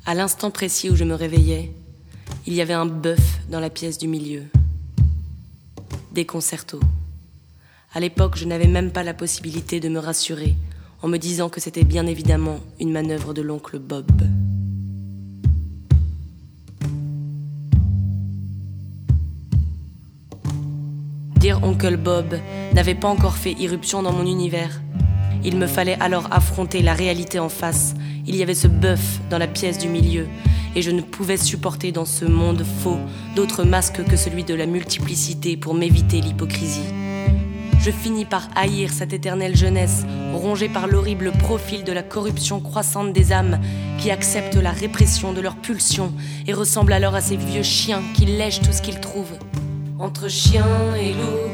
À l'instant précis où je me réveillais, il y avait un bœuf dans la pièce du milieu. Déconcerto. À l'époque, je n'avais même pas la possibilité de me rassurer en me disant que c'était bien évidemment une manœuvre de l'oncle Bob. Dire Oncle Bob n'avait pas encore fait irruption dans mon univers. Il me fallait alors affronter la réalité en face. Il y avait ce bœuf dans la pièce du milieu et je ne pouvais supporter dans ce monde faux d'autres masques que celui de la multiplicité pour m'éviter l'hypocrisie. Je finis par haïr cette éternelle jeunesse, rongée par l'horrible profil de la corruption croissante des âmes qui acceptent la répression de leurs pulsions et ressemblent alors à ces vieux chiens qui lèchent tout ce qu'ils trouvent. Entre chien et loup,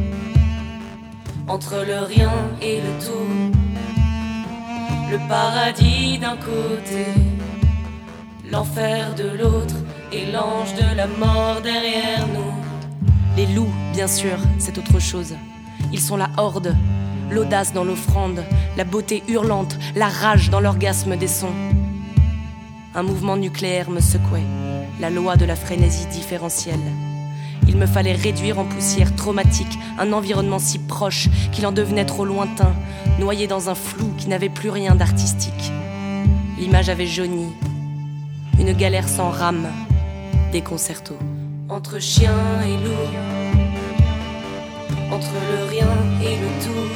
entre le rien et le tout, le paradis d'un côté, l'enfer de l'autre et l'ange de la mort derrière nous. Les loups, bien sûr, c'est autre chose. Ils sont la horde, l'audace dans l'offrande, la beauté hurlante, la rage dans l'orgasme des sons. Un mouvement nucléaire me secouait, la loi de la frénésie différentielle. Il me fallait réduire en poussière traumatique un environnement si proche qu'il en devenait trop lointain, noyé dans un flou qui n'avait plus rien d'artistique. L'image avait jauni, une galère sans rame, déconcerto. Entre chien et loup, entre le rien et le tout,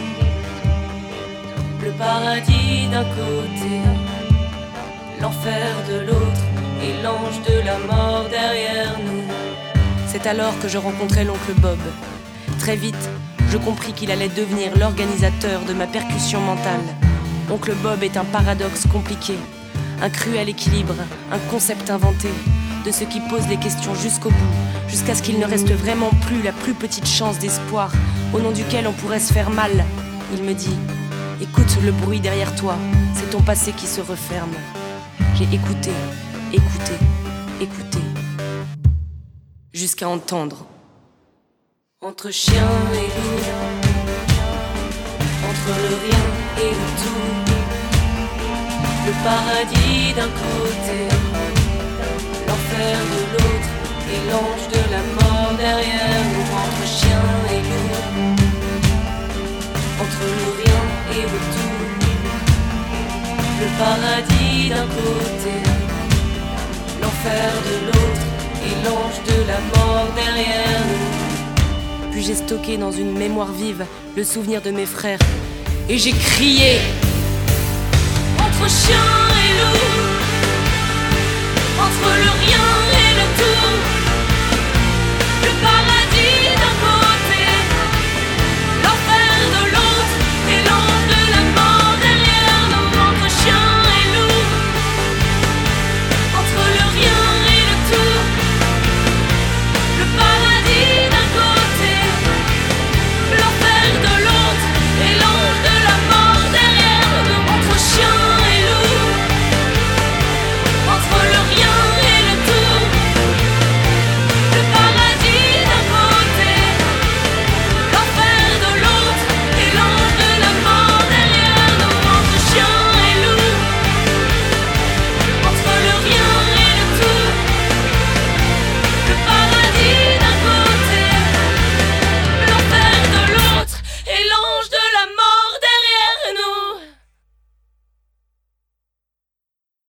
le paradis d'un côté, l'enfer de l'autre et l'ange de la mort derrière nous. C'est alors que je rencontrai l'oncle Bob. Très vite, je compris qu'il allait devenir l'organisateur de ma percussion mentale. Oncle Bob est un paradoxe compliqué, un cruel équilibre, un concept inventé, de ce qui pose les questions jusqu'au bout, jusqu'à ce qu'il ne reste vraiment plus la plus petite chance d'espoir, au nom duquel on pourrait se faire mal. Il me dit, écoute le bruit derrière toi, c'est ton passé qui se referme. J'ai écouté, écouté, écouté, jusqu'à entendre. Entre chien et loup, entre le rien et le tout, le paradis d'un côté, l'enfer de l'autre et l'ange de la mort derrière nous. Entre chien et loup, entre le rien et le tout, le paradis d'un côté, l'enfer de l'autre et l'ange de la mort derrière nous. Puis j'ai stocké dans une mémoire vive le souvenir de mes frères et j'ai crié entre chien et loup.